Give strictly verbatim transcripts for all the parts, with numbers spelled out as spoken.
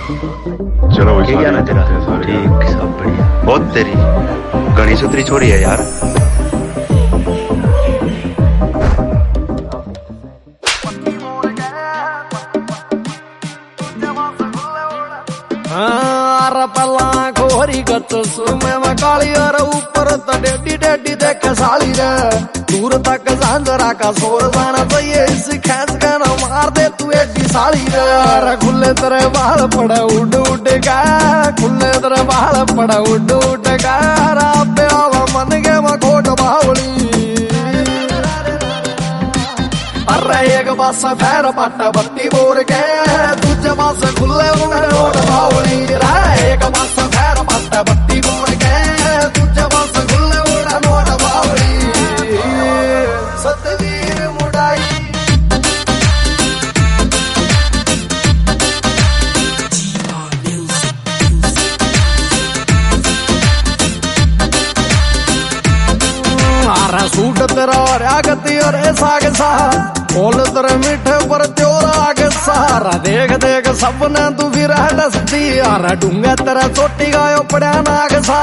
चलो वही क्या ना तेरा ठीक सब बढ़िया। बहुत तेरी गणी सुतरी छोड़ी है यार। पला खोरी गत सुमे में काली और ऊपर तो डेडी डेडी देखे साली रे। दूर तक झांझरा का शोर जाना चाहिए इस खेच का ना मार दे तू एडी साली रे। अरे खुले तेरे बाल पड़े उड़ उड़ का, खुले तेरे बाल पड़े उड़ उड़ का। राबे आवा मन के मैं खोट बावली। अरे एक बस फेर पट्टा बत्ती बोर के, दूजे बस खुले उन्हें रोड बावली। एक बस फेर पट्टा बत्ती बोर के, दूजे बस खुले उन्हें रोड बावली। सतवीर मुड़ाई अरे सूट तेरा और आगती और ऐसा के सा बोल तेरे मीठे पर त्योर आगे सहारा। देख देख सबने तू फिर हटती। अरे डूंगा तेरा चोटी गायो पड़ा नाग सा।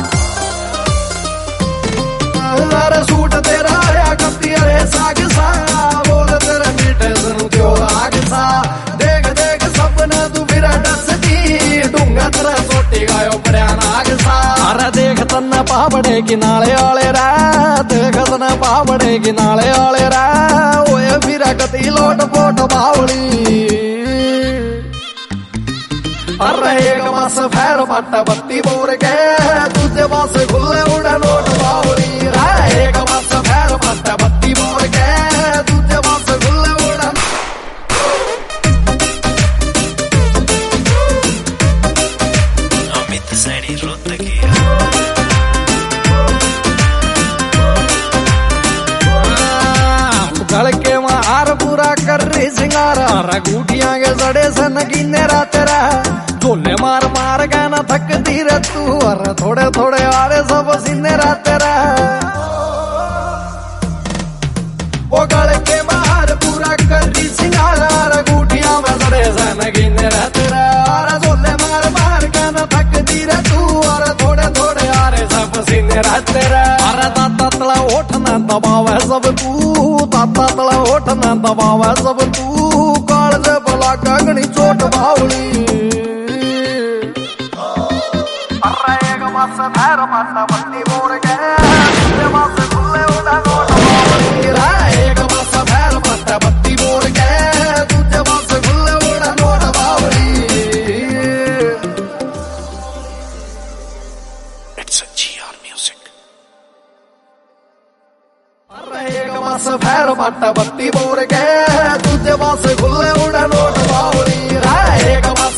अरे सूट तेरा आगती और ऐसा के सा बोल तेरे मीठे सनु त्योर आगे सा। देख देख सबने तू फिर हटती। डूंगा तेरा चोटी गायो पड़ा नाग सा। अरे देख तन्ना पावड़े किनारे वाले रा, देख तन्ना पावड़े किनारे वाले रा। ओए फिर कती लोट पोट बावली। अरे एक बस फेर पट्टा बत्ती बोर के, दूजे बस खुले उड़े लोट बावली। एक बस फेर पट्टा बत्ती बोर के, दूजे बस खुले उड़े। अमित सैनी रोहतकी गड़के में हार पूरा कर रही सिंगारा। रगूटियां के सड़े से नगीने रात रहा। झोले मार मार के न थकती रे तू। और थोड़े थोड़े आरे सब सीने रात रहा। वो गड़के में हार पूरा कर रही सिंगारा। रगूटियां में सड़े से नगीने रात रहा। झोले मार मार के न थकती रे तू। और थोड़े थोड़े आरे सब सीने रात रहा। अरे ताता तला उठना दबावे सब तू। ताता तला उठना दबावे सब तू। काल से भला गगनी चोट बावली। अरे एक बस फेर पट्टा बत्ती बोर के, दूजे बस खुले उड़ा नोट बावली। एक बस फेर पट्टा बत्ती बोर के, दूजे बस खुले उड़ा नोट बावली। इट्स अ जीआर म्यूजिक। अरे एक बस फेर पट्टा बत्ती बोर के, दूजे बस खुले उड़ा नोट बावली। एक बस